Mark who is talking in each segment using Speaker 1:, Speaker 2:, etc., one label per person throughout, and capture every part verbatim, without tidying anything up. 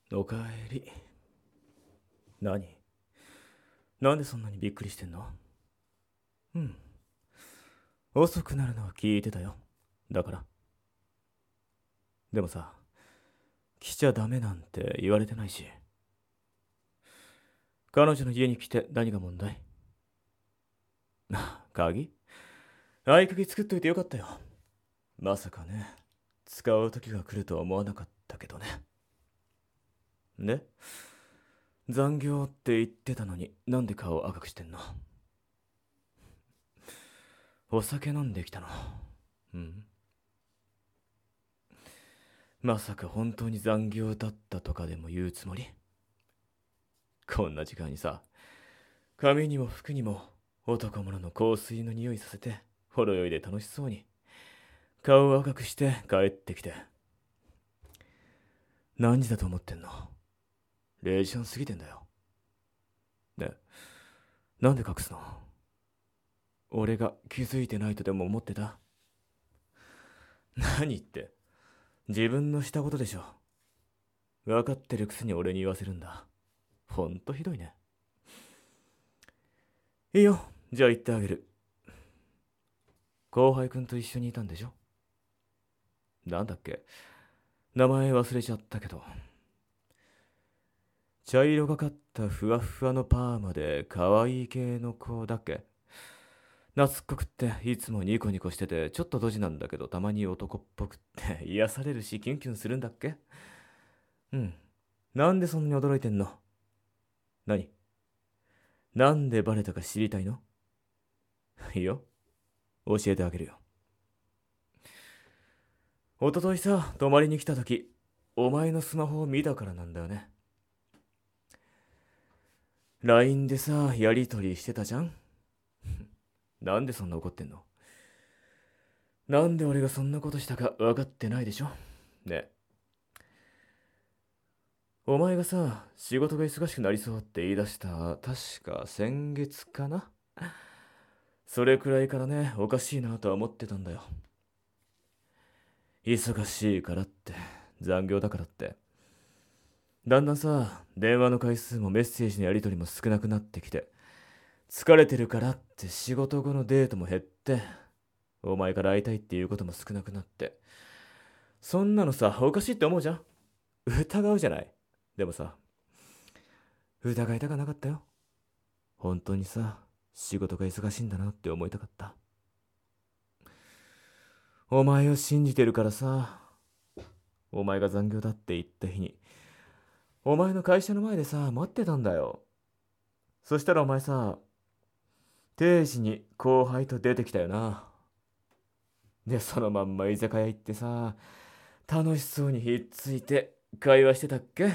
Speaker 1: おかえり。何なんでそんなにびっくりしてんの？うん。遅くなるのは聞いてたよ。だから。でもさ、来ちゃダメなんて言われてないし。彼女の家に来て何が問題？鍵合鍵作っといてよかったよ。まさかね、使う時が来るとは思わなかったけどね。で、残業って言ってたのになんで顔赤くしてんの？お酒飲んできたの？うん。まさか本当に残業だったとかでも言うつもり？こんな時間にさ、髪にも服にも男物の香水の匂いさせて、ほろ酔いで楽しそうに顔を赤くして帰ってきて。何時だと思ってんの？れいじはん過ぎてんだよ。ね、なんで隠すの？俺が気づいてないとでも思ってた？何言って、自分のしたことでしょ。分かってるくせに俺に言わせるんだ。ほんとひどいね。いいよ、じゃあ言ってあげる。後輩くんと一緒にいたんでしょ？なんだっけ、名前忘れちゃったけど。茶色がかったふわふわのパーマで可愛い系の子だっけ？懐っこくっていつもニコニコしててちょっとドジなんだけどたまに男っぽくって癒されるしキュンキュンするんだっけ？うん。なんでそんなに驚いてんの？何？なんでバレたか知りたいの？いいよ。教えてあげるよ。おとといさ、泊まりに来た時、お前のスマホを見たからなんだよね。ライン でさ、やりとりしてたじゃん？なんでそんな怒ってんの？なんで俺がそんなことしたか分かってないでしょ？ね。お前がさ、仕事が忙しくなりそうって言い出した、確か先月かな？それくらいからね、おかしいなとは思ってたんだよ。忙しいからって、残業だからって。だんだんさ、電話の回数もメッセージのやり取りも少なくなってきて、疲れてるからって仕事後のデートも減って、お前から会いたいっていうことも少なくなって。そんなのさ、おかしいって思うじゃん？疑うじゃない。でもさ、疑いたかなかったよ。本当にさ、仕事が忙しいんだなって思いたかった。お前を信じてるからさ、お前が残業だって言った日に、お前の会社の前でさ、待ってたんだよ。そしたらお前さ、定時に後輩と出てきたよな。で、そのまんま居酒屋行ってさ、楽しそうにひっついて会話してたっけ？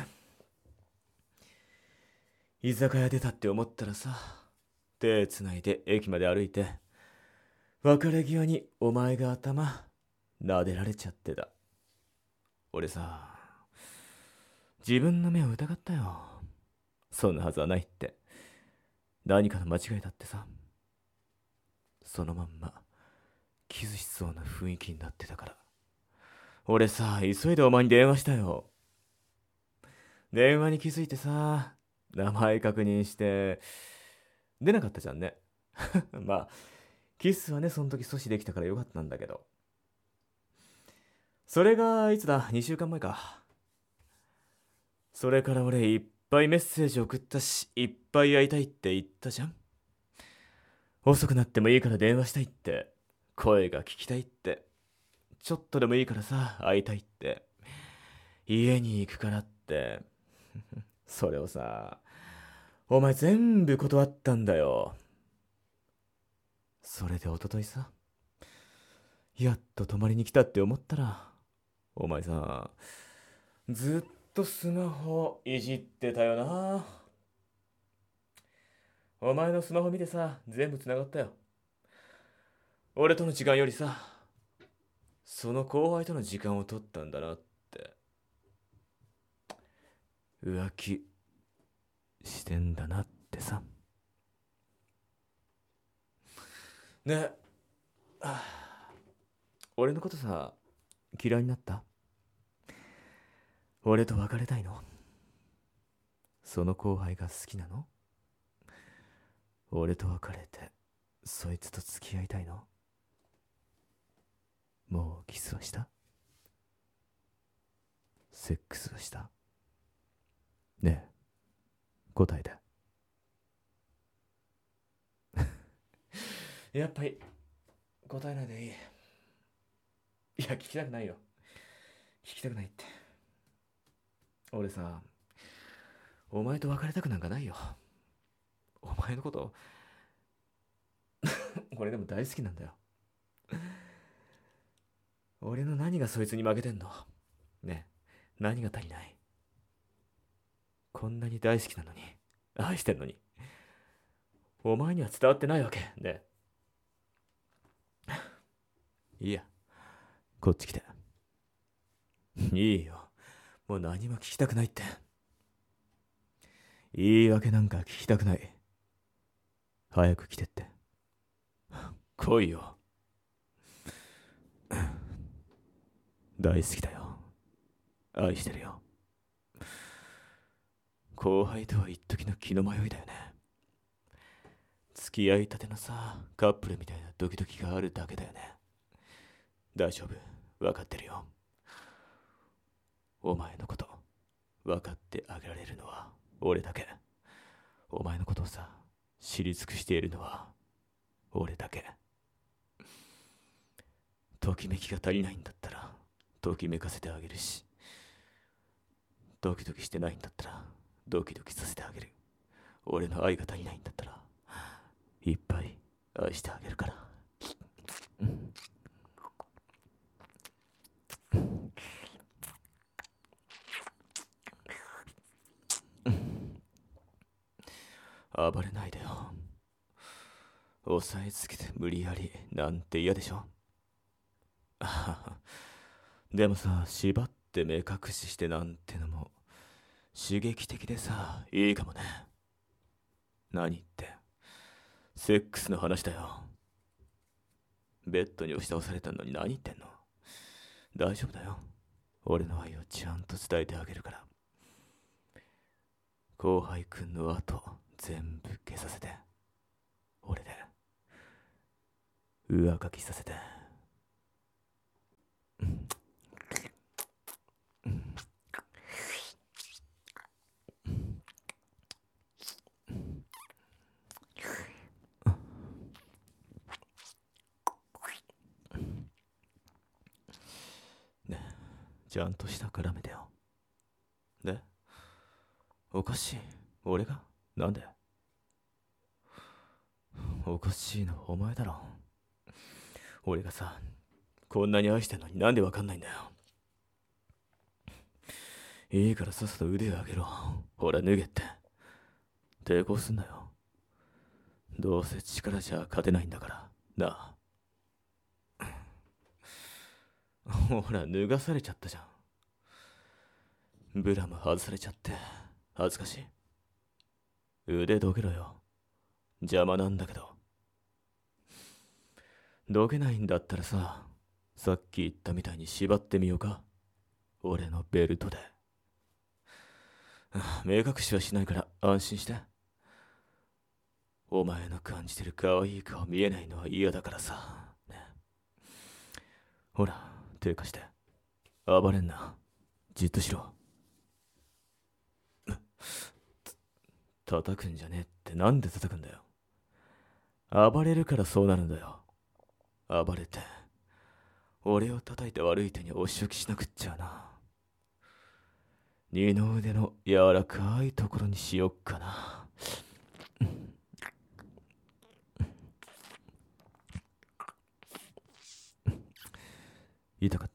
Speaker 1: 居酒屋出たって思ったらさ、手つないで駅まで歩いて、別れ際にお前が頭、撫でられちゃってた。俺さ、自分の目を疑ったよ。そんなはずはないって。何かの間違いだってさ。そのまんま、キスしそうな雰囲気になってたから。俺さ、急いでお前に電話したよ。電話に気づいてさ、名前確認して、出なかったじゃんね。まあ、キスはね、その時阻止できたからよかったんだけど。それが、いつだ？ に 週間前か。それから俺いっぱいメッセージ送ったし、いっぱい会いたいって言ったじゃん。遅くなってもいいから電話したいって。声が聞きたいって。ちょっとでもいいからさ、会いたいって。家に行くからって。それをさ、お前全部断ったんだよ。それで一昨日さ、やっと泊まりに来たって思ったら、お前さ、ずっとスマホいじってたよな。お前のスマホ見てさ、全部繋がったよ。俺との時間よりさ、その後輩との時間を取ったんだなって。浮気してんだなってさ。ね、俺のことさ、嫌いになった？俺と別れたいの？ その後輩が好きなの？俺と別れてそいつと付き合いたいの？もうキスはした？セックスはした？ねえ、答えて。やっぱり答えないでいい。いや、聞きたくないよ。聞きたくないって。俺さ、お前と別れたくなんかないよ。お前のこと俺でも大好きなんだよ。俺の何がそいつに負けてんの？ねえ、何が足りない？こんなに大好きなのに、愛してんのに、お前には伝わってないわけね。いいや、こっち来て。いいよ、もう何も聞きたくないって。言い訳なんか聞きたくない。早く来てって。来いよ。大好きだよ。愛してるよ。後輩とは一時の気の迷いだよね。付き合いたてのさ、カップルみたいなドキドキがあるだけだよね。大丈夫、分かってるよ。お前のこと分かってあげられるのは俺だけ。お前のことをさ、知り尽くしているのは俺だけ。ときめきが足りないんだったらときめかせてあげるし、ドキドキしてないんだったらドキドキさせてあげる。俺の愛が足りないんだったらいっぱい愛してあげるから。暴れないでよ。押さえつけて無理やりなんて嫌でしょ。でもさ、縛って目隠ししてなんてのも刺激的でさ、いいかもね。何って、セックスの話だよ。ベッドに押し倒されたのに何言ってんの？大丈夫だよ。俺の愛をちゃんと伝えてあげるから。後輩くんの後全部消させて、俺で上書きさせて。ねえ、ちゃんとした絡めてよ。で、おかしい。俺がなんで？おかしいのはお前だろ。俺がさ、こんなに愛してんのになんでわかんないんだよ。いいからさっさと腕を上げろ。ほら脱げって。抵抗すんなよ。どうせ力じゃ勝てないんだからなあ。ほら脱がされちゃったじゃん。ブラも外されちゃって恥ずかしい。腕どけろよ。邪魔なんだけど。どけないんだったらさ、さっき言ったみたいに縛ってみようか。俺のベルトで。目隠しはしないから安心して。お前の感じてる可愛い顔見えないのは嫌だからさ、ね。ほら手貸して。暴れんな。じっとしろ。叩くんじゃねえってなんで叩くんだよ。暴れるからそうなるんだよ。暴れて俺を叩いて悪い手に押し置きしなくっちゃな。二の腕の柔らかいところにしよっかな。痛かった？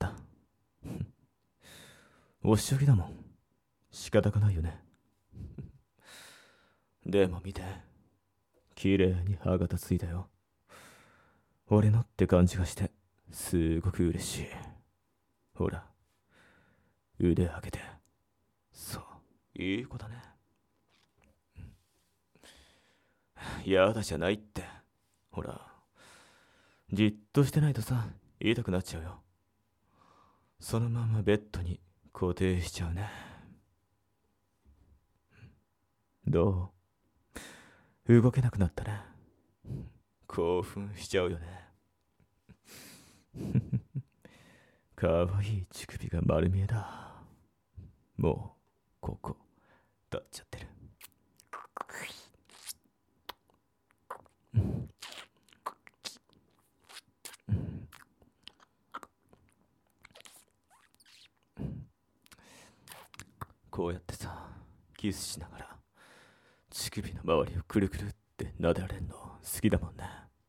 Speaker 1: 押し置きだもん。仕方がないよね。でも見て、綺麗に歯型ついたよ。俺のって感じがしてすごく嬉しい。ほら腕上げて。そう、いい子だね。やだじゃないって。ほらじっとしてないとさ、痛くなっちゃうよ。そのままベッドに固定しちゃうね。 どう？動けなくなったね。興奮しちゃうよね。かわいい乳首が丸見えだ。もうここ立っちゃってる。こうやってさ、キスしながら乳首の周りをくるくるって撫でられるの好きだもんね。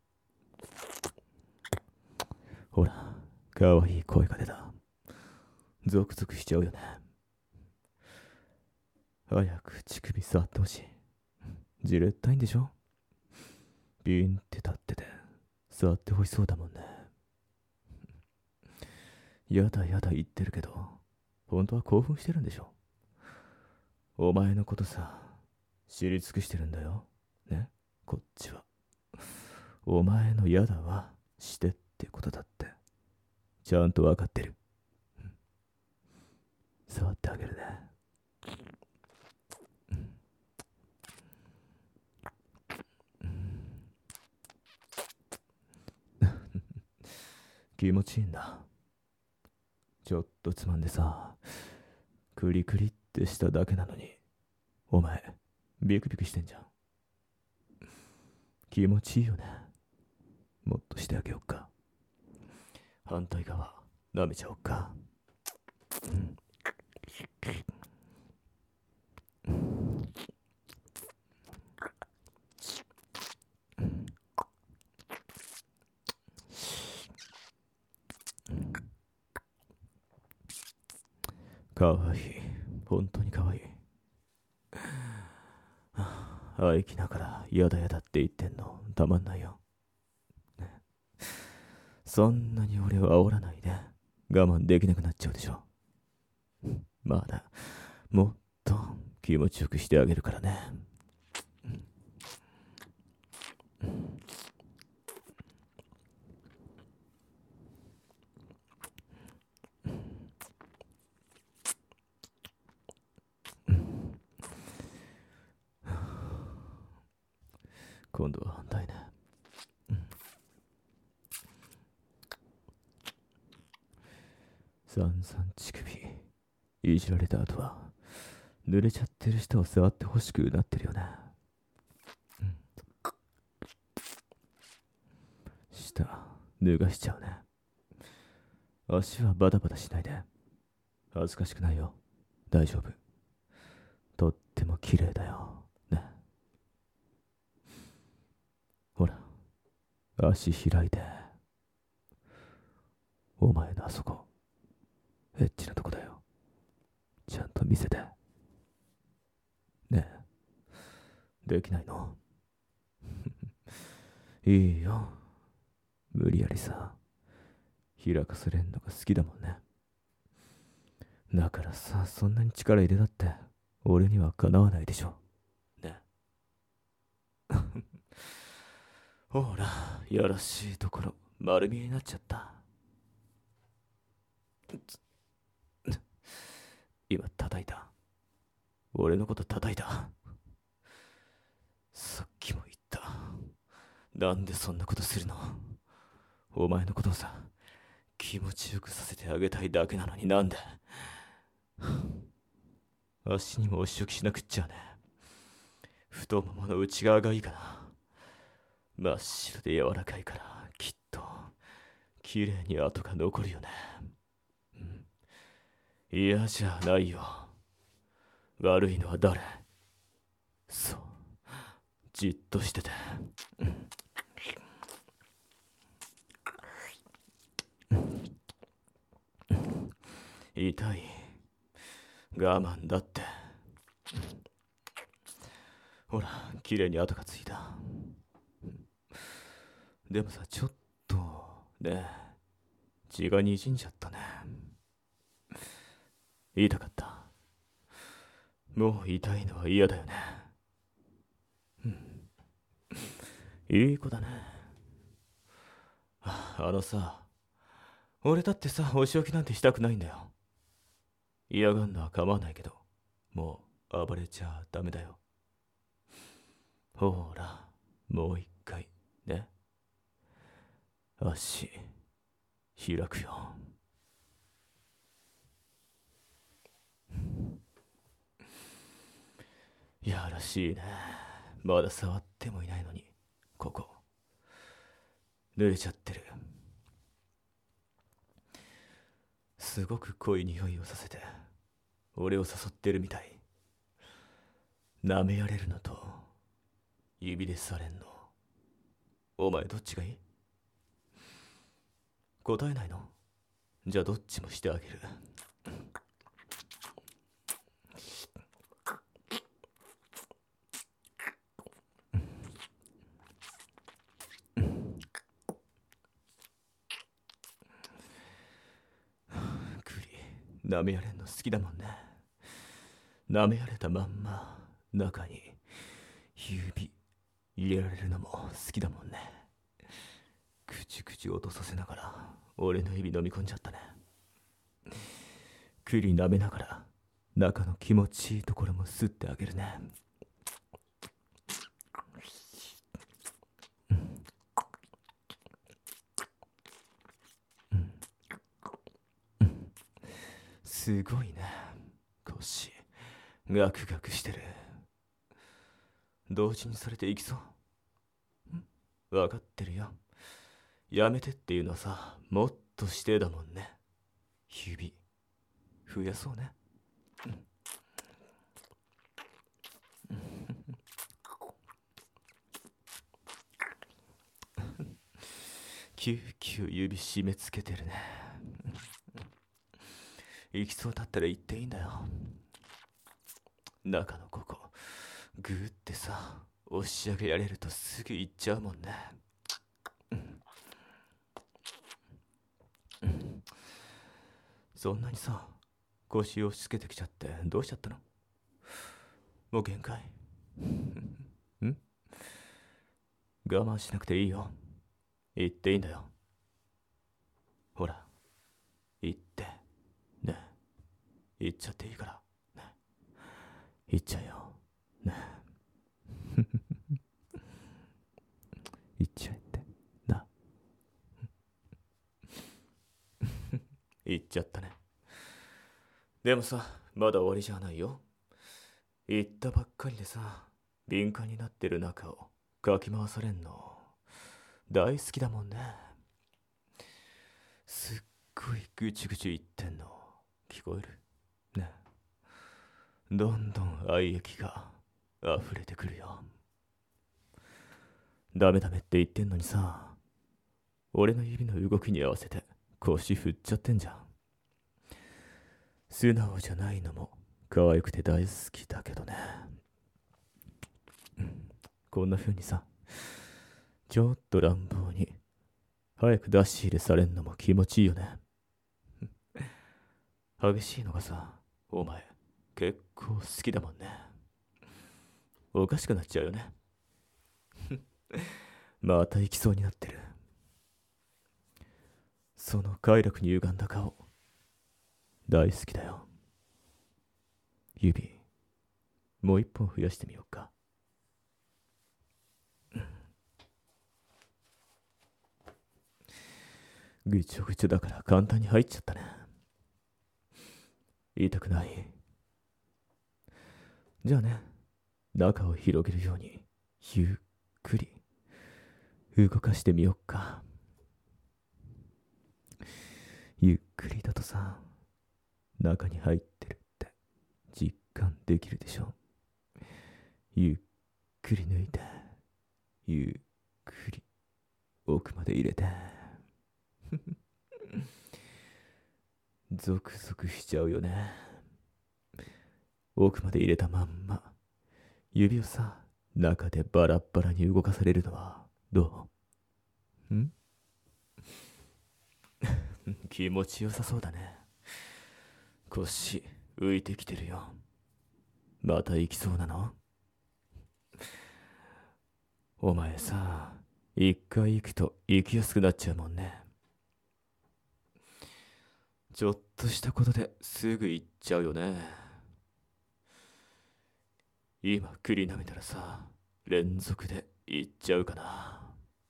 Speaker 1: ほら、かわいい声が出た。ゾクゾクしちゃうよね。早く乳首触ってほしい。じれったいんでしょ？ビーンって立ってて触ってほしそうだもんね。やだやだ言ってるけど、本当は興奮してるんでしょ？お前のことさ、知り尽くしてるんだよ。ね、こっちは。お前のやだはしてってことだって。ちゃんとわかってる。触ってあげるね。気持ちいいんだ。ちょっとつまんでさ、クリクリってしただけなのに、お前、ビクビクしてんじゃん。気持ちいいよね。もっとしてあげよっか。反対側、舐めちゃおっか。うん。かわいい。本当にかわいい。あいきながらやだやだって言ってんのたまんないよ。ね、そんなに俺を煽らないで我慢できなくなっちゃうでしょ。まだもっと気持ちよくしてあげるからね。今度は反対ね。さんさん乳首いじられた後は濡れちゃってる人を触ってほしくなってるよね。うん、下脱がしちゃうね。足はバタバタしないで。恥ずかしくないよ。大丈夫。とっても綺麗だよね。ほら、足開いて。お前のあそこエッチなとこだよ。ちゃんと見せてね。え、できないの？いいよ、無理やりさ、開かされんのが好きだもんね。だからさ、そんなに力入れたって俺にはかなわないでしょね。ほら、やらしいところ丸見えになっちゃった。今叩いた。俺のこと叩いた。さっきも言った。なんでそんなことするの？お前のことをさ、気持ちよくさせてあげたいだけなのになんで？足にも押し置きしなくっちゃね。太ももの内側がいいかな。真っ白で柔らかいからきっと綺麗に跡が残るよね。うん、嫌じゃないよ。悪いのは誰？そう、じっとしてて。痛い。我慢だって。ほら、綺麗に跡がついた。でもさ、ちょっとね、血がにじんじゃったね。痛かった。もう痛いのは嫌だよね。うん、いい子だね。あのさ、俺だってさ、お仕置きなんてしたくないんだよ。嫌がんのは構わないけど、もう暴れちゃダメだよ。 ほら、もう一回ね。足開くよ。やらしいね。まだ触ってもいないのに、ここ濡れちゃってる。すごく濃い匂いをさせて俺を誘ってるみたい。舐められるのと指でされんの、お前どっちがいい？答えないの？じゃあどっちもしてあげる。クリ、舐められんの好きだもんね。舐められたまんま中に指入れられるのも好きだもんね。くちくち音させながら俺の指飲み込んじゃったね。クリ舐めながら中の気持ちいいところも吸ってあげるね。すごいね。腰ガクガクしてる。同時にされていきそう？分かってるよ。やめてっていうのはさ、もっとしてだもんね。指増やそうね。キューキュー指締め付けてるね。行きそうだったら行っていいんだよ。中のここグーってさ押し上げられるとすぐ行っちゃうもんね。そんなにさ腰を押し付けてきちゃってどうしちゃったの？もう限界？ん？我慢しなくていいよ。言っていいんだよ。ほら言ってね。言っちゃっていいからね。言っちゃうよね。言っちゃえってな。言っちゃったね。でもさ、まだ終わりじゃないよ。言ったばっかりでさ、敏感になってる中をかき回されんの大好きだもんね。すっごいぐちぐち言ってんの聞こえるね。どんどん愛液が溢れてくるよ。ダメダメって言ってんのにさ、俺の指の動きに合わせて腰振っちゃってんじゃん。素直じゃないのも可愛くて大好きだけどね。こんな風にさ、ちょっと乱暴に早く出し入れされんのも気持ちいいよね。激しいのがさ、お前結構好きだもんね。おかしくなっちゃうよね。また行きそうになってる。その快楽に歪んだ顔大好きだよ。指もう一本増やしてみようか。ぐちょぐちょだから簡単に入っちゃったね。痛くない？じゃあね、中を広げるようにゆっくり動かしてみよっか。ゆっくりだとさ、中に入ってるって実感できるでしょ。ゆっくり抜いて、ゆっくり奥まで入れてゾクゾクしちゃうよね。奥まで入れたまんま指をさ中でバラッバラに動かされるのはどうん気持ちよさそうだね。腰浮いてきてるよ。また行きそうなの？お前さ、一回行くと行きやすくなっちゃうもんね。ちょっとしたことですぐ行っちゃうよね。今栗舐めたらさ、 連続でいっちゃうかな。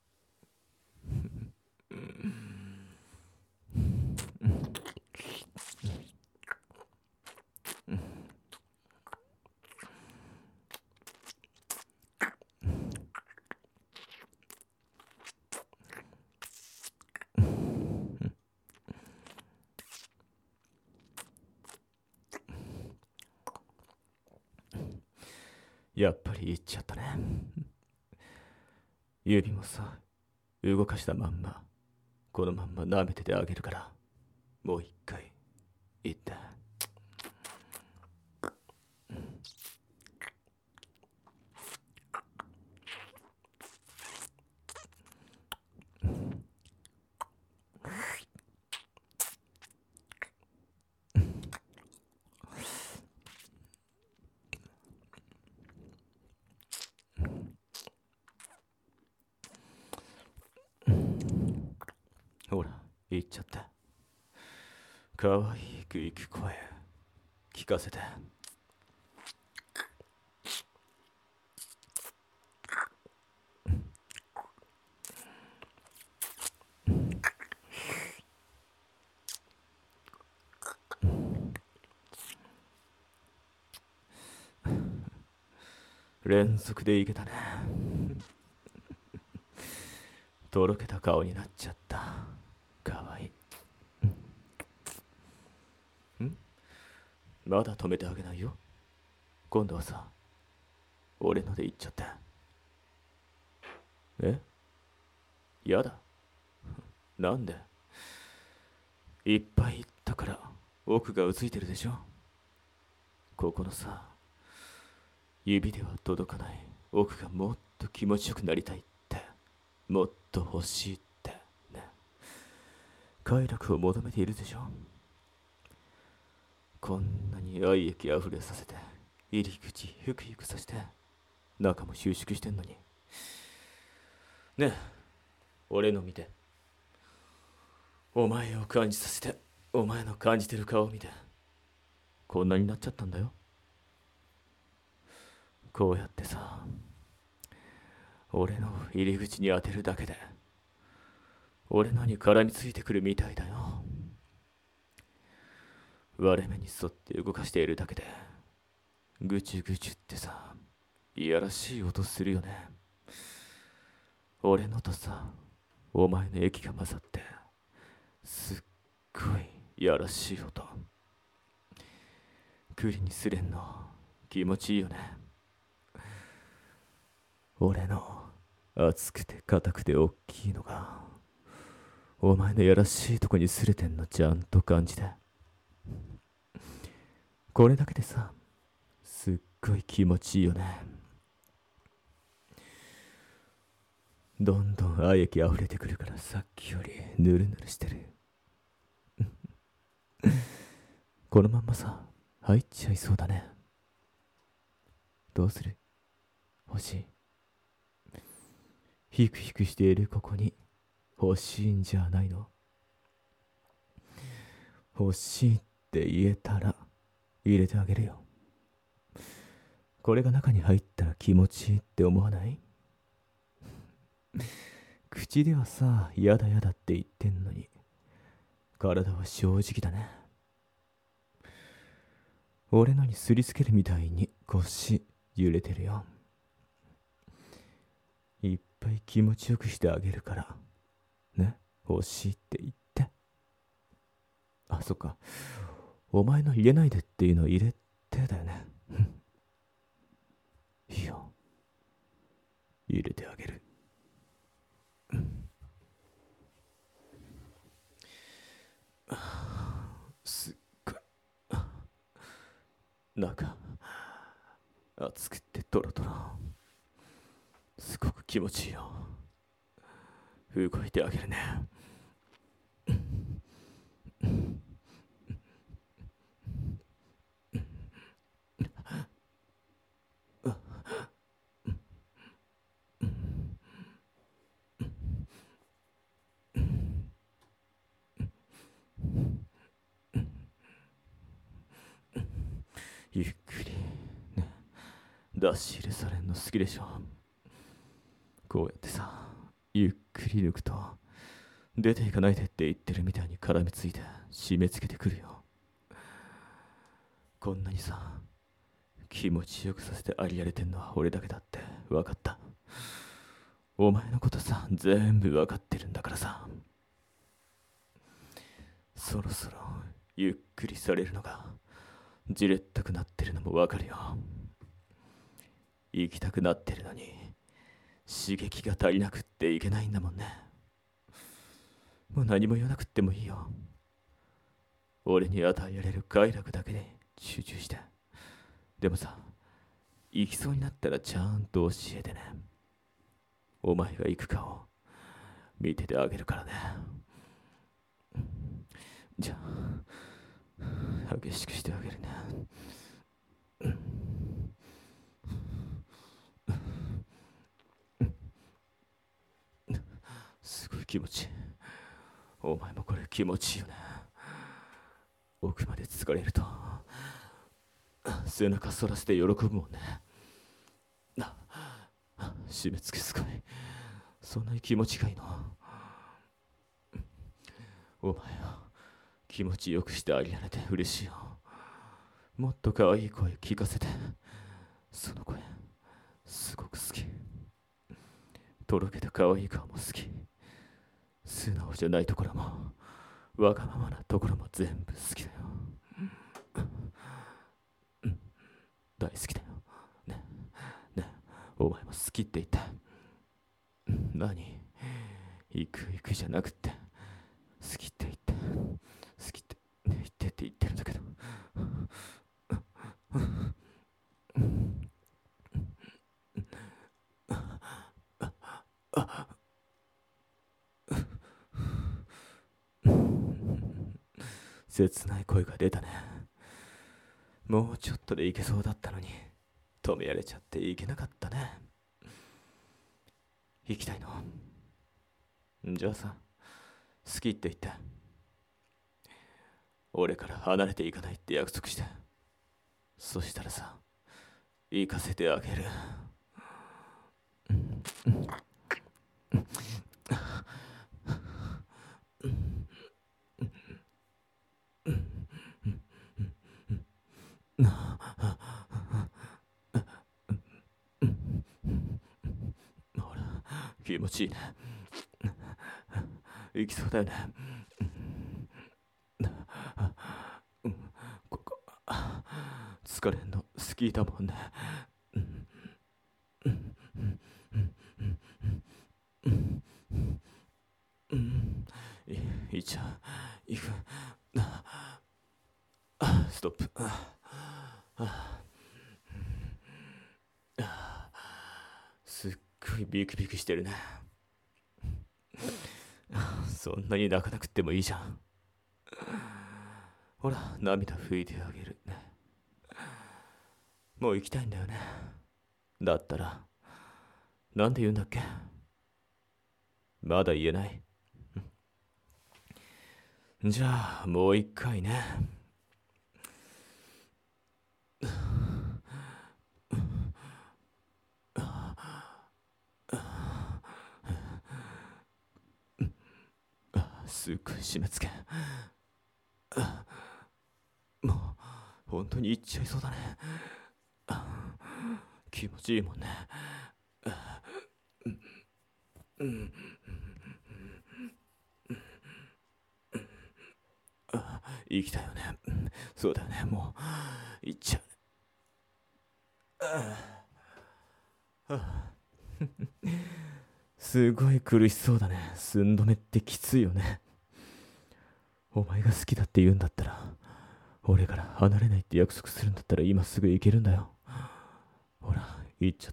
Speaker 1: やっぱりいっちゃったね。指もさ、動かしたまんま、このまんま舐めててあげるから、もう一回、言って。ほら、言っちゃった。かわいくいく声、聞かせて。連続でいけたね。とろけた顔になっちゃった。かわいい。んまだ止めてあげないよ。今度はさ、俺ので言っちゃって。えやだ。なんで？いっぱい言ったから奥がうついてるでしょ。ここのさ、指では届かない奥がもっと気持ちよくなりたいって、もっと欲しいってね。快楽を求めているでしょ。こんなに愛液あふれさせて、入り口ゆくゆくさせて、中も収縮してんのに。ねえ、俺の見て。お前を感じさせて、お前の感じてる顔を見て、こんなになっちゃったんだよ。こうやってさ、俺の入り口に当てるだけで、俺のに絡みついてくるみたいだよ。割れ目に沿って動かしているだけで、ぐちゅぐちゅってさ、いやらしい音するよね。俺のとさ、お前の液が混ざって、すっごいいやらしい音。栗にすれんの気持ちいいよね。俺の熱くて硬くて大きいのが、お前のやらしいとこにすれてんのちゃんと感じて。これだけでさ、すっごい気持ちいいよね。どんどん愛液あふれてくるから、さっきよりぬるぬるしてる。このまんまさ、入っちゃいそうだね。どうする？欲しい？ヒクヒクしているここに欲しいんじゃないの？欲しいって言えたら入れてあげるよ。これが中に入ったら気持ちいいって思わない？口ではさ、やだやだって言ってんのに、体は正直だね。俺のにすりつけるみたいに腰揺れてるよ。いっぱい気持ちよくしてあげるから。ね、欲しいって言って。あ、そっか。お前の入れないでっていうの入れてだよね。いいよ。入れてあげる。すっごい。中、熱くてトロトロ。すごく気持ちいいよ。動いてあげるね。ゆっくりね、出し入れされんの好きでしょ。 こうやってさ、ゆっくり抜くと、出ていかないでって言ってるみたいに絡みついて締め付けてくるよ。こんなにさ、気持ちよくさせてありやれてんのは俺だけだって分かった。お前のことさ、全部分かってるんだからさ。そろそろゆっくりされるのがじれったくなってるのも分かるよ。行きたくなってるのに刺激が足りなくっていけないんだもんね。もう何も言わなくってもいいよ。俺に与えられる快楽だけで集中して。でもさ、行きそうになったらちゃんと教えてね。お前が行くかを見ててあげるからね。じゃあ、激しくしてあげるね。すごい気持ちいい。お前もこれ気持ちいいよね。奥まで疲れると背中反らせて喜ぶもんね。な、締め付けすごい。そんなに気持ちがいいの。お前は気持ちよくしてあげられて嬉しいよ。もっと可愛い声聞かせて。その声すごく好き。とろけた可愛い顔も好き。素直じゃないところもわがままなところも全部好きだよ。うん、大好きだよ。ねね、お前も好きって言った。何、行く行くじゃなくって好きって言って、好きって言ってって言ってるんだけど。切ない声が出たね。もうちょっとでいけそうだったのに止められちゃっていけなかったね。行きたいの？じゃあさ、好きって言って。俺から離れていかないって約束して。そしたらさ、行かせてあげる。ほら、気持ちいいね。行きそうだよね。ここ疲れんの好きだもんね。いっちゃん、行く。ストップ。すっごいビクビクしてるね。そんなに泣かなくってもいいじゃん。ほら、涙拭いてあげるね。もう行きたいんだよね。だったら、なんで言うんだっけ？まだ言えない？じゃあ、もう一回ね。すっごい締め付け。もう本当に行っちゃいそうだね。気持ちいいもんね。行きたいよね。そうだよね。もう行っちゃう。すごい苦しそうだね。寸止めってきついよね。お前が好きだって言うんだったら、俺から離れないって約束するんだったら今すぐ行けるんだよ。ほら、行っちゃって。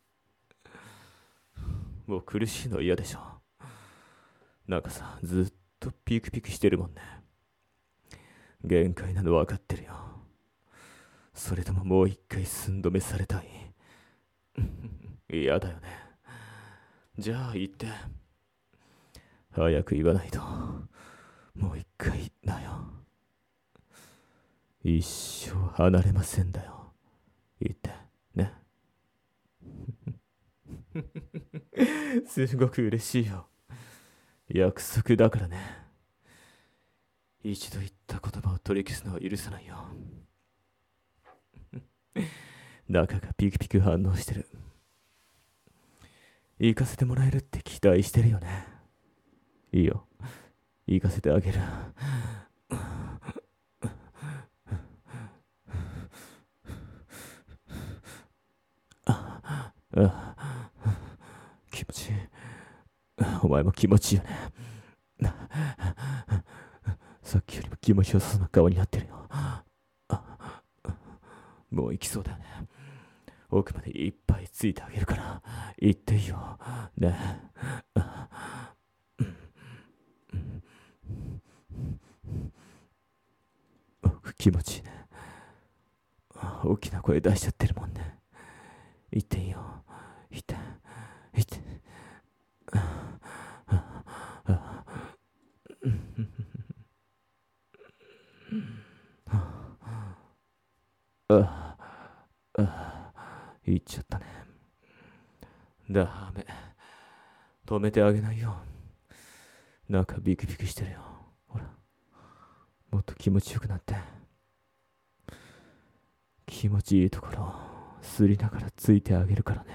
Speaker 1: もう苦しいの嫌でしょ。なんかさ、ずっとピクピクしてるもんね。限界なの分かってるよ。それとももう一回寸止めされたい？嫌だよね。じゃあ言って。早く言わないと。もう一回だよ。一生離れませんだよ。言ってね。 すごく嬉しいよ。約束だからね。一度言った言葉を取り消すのは許さないよ。中がピクピク反応してる。行かせてもらえるって期待してるよね。いいよ。行かせてあげる。ああ、気持ちいい。お前も気持ちいいよね。さっきよりも気持ちよさそうな顔になってるよ。もう行きそうだよね。奥までいっぱいついてあげるから行っていいよ。ね。気持ちいいね。大きな声出しちゃってるもんね。行っていいよ。行って。行って。ああ、行っちゃったね。ダメ。止めてあげないよ。中ビクビクしてるよ。ほら。もっと気持ちよくなって。気持ちいいところをすりながらついてあげるからね。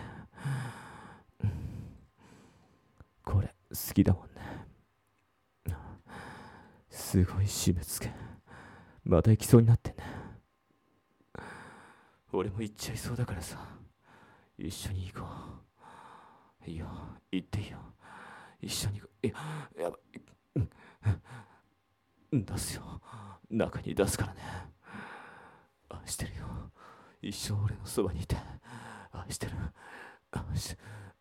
Speaker 1: これ好きだもんね。すごい締め付け。また行きそうになってんね。俺も行っちゃいそうだからさ。一緒に行こう。いいよ。行っていいよ。一緒に行こう。いや、やばい。出すよ。中に出すからね。愛してるよ。一生俺のそばにいて。愛してる。愛し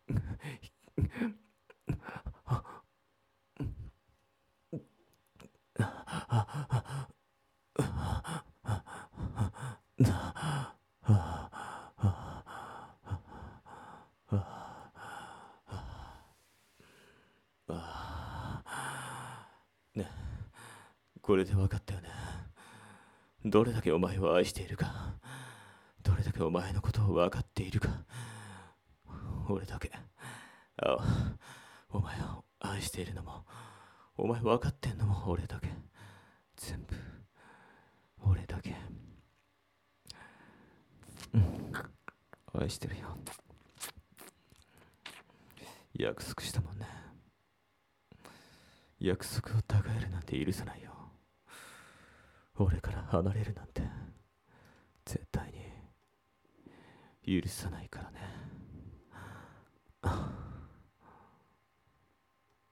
Speaker 1: ね、これで分かったよね。どれだけお前を愛しているか。どれだけお前のことを分かっているか。俺だけ。ああ、お前を愛しているのも、お前分かってんのも俺だけ。全部、俺だけ。うん、愛してるよ。約束したもんね。約束をたがえるなんて許さないよ。俺から離れるなんて絶対に許さないからね。